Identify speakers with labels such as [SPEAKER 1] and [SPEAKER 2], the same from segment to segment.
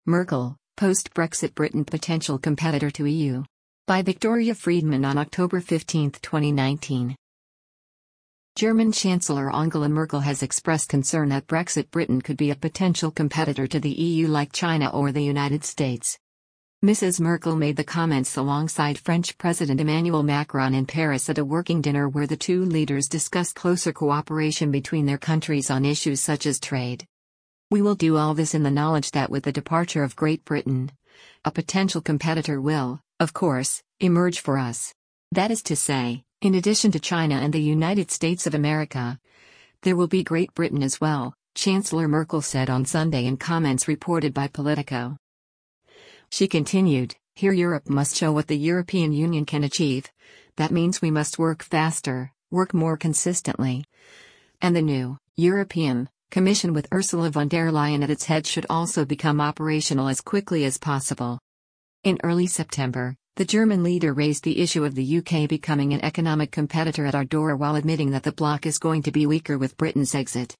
[SPEAKER 1] Merkel, post-Brexit Britain potential competitor to EU. By Victoria Friedman on October 15, 2019. German Chancellor Angela Merkel has expressed concern that Brexit Britain could be a potential competitor to the EU like China or the United States. Mrs. Merkel made the comments alongside French President Emmanuel Macron in Paris at a working dinner where the two leaders discussed closer cooperation between their countries on issues such as trade. "We will do all this in the knowledge that with the departure of Great Britain, a potential competitor will, of course, emerge for us. That is to say, in addition to China and the United States of America, there will be Great Britain as well," Chancellor Merkel said on Sunday in comments reported by Politico. She continued, "Here Europe must show what the European Union can achieve. That means we must work faster, work more consistently. And the new European Commission with Ursula von der Leyen at its head should also become operational as quickly as possible." In early September, the German leader raised the issue of the UK becoming an economic competitor at our door while admitting that the bloc is going to be weaker with Britain's exit.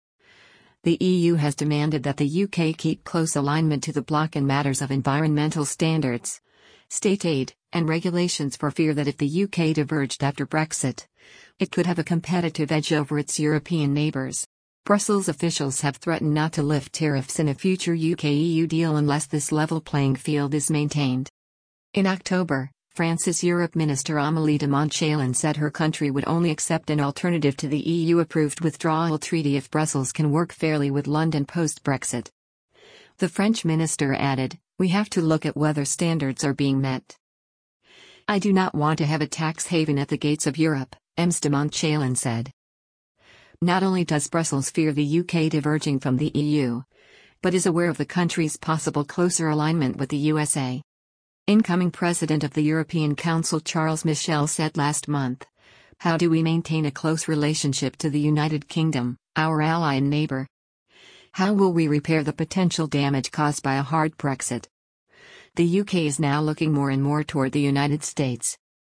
[SPEAKER 1] The EU has demanded that the UK keep close alignment to the bloc in matters of environmental standards, state aid, and regulations for fear that if the UK diverged after Brexit, it could have a competitive edge over its European neighbours. Brussels officials have threatened not to lift tariffs in a future UK-EU deal unless this level playing field is maintained. In October, France's Europe Minister Amélie de Montchalin said her country would only accept an alternative to the EU-approved withdrawal treaty if Brussels can work fairly with London post-Brexit. The French minister added, "We have to look at whether standards are being met. I do not want to have a tax haven at the gates of Europe," Ms de Montchalin said. Not only does Brussels fear the UK diverging from the EU, but is aware of the country's possible closer alignment with the USA. Incoming President of the European Council Charles Michel said last month, "How do we maintain a close relationship to the United Kingdom, our ally and neighbour? How will we repair the potential damage caused by a hard Brexit?" The UK is now looking more and more toward the United States,